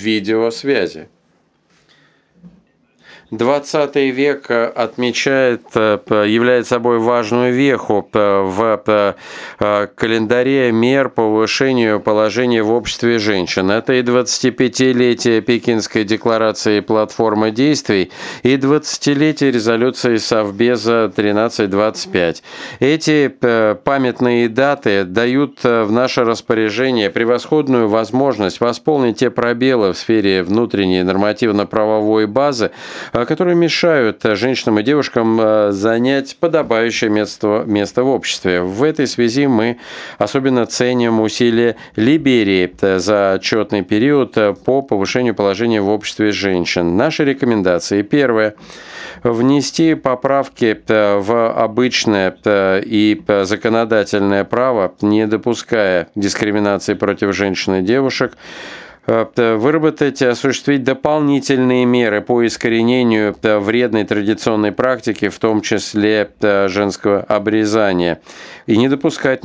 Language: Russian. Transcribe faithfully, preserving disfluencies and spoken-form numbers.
видеосвязи. двадцатый век отмечает, является собой важную веху в календаре мер по повышению положения в обществе женщин. Это и двадцатипятилетие Пекинской декларации «Платформа действий», и двадцатилетие резолюции Совбеза тринадцать двадцать пять. Эти памятные даты дают в наше распоряжение превосходную возможность восполнить те пробелы в сфере внутренней нормативно-правовой базы, которые мешают женщинам и девушкам занять подобающее место, место в обществе. В этой связи мы особенно ценим усилия Либерии за отчетный период по повышению положения в обществе женщин. Наши рекомендации. Первое. Внести поправки в обычное и законодательное право, не допуская дискриминации против женщин и девушек. Выработать и осуществить дополнительные меры по искоренению вредной традиционной практики, в том числе женского обрезания, и не допускать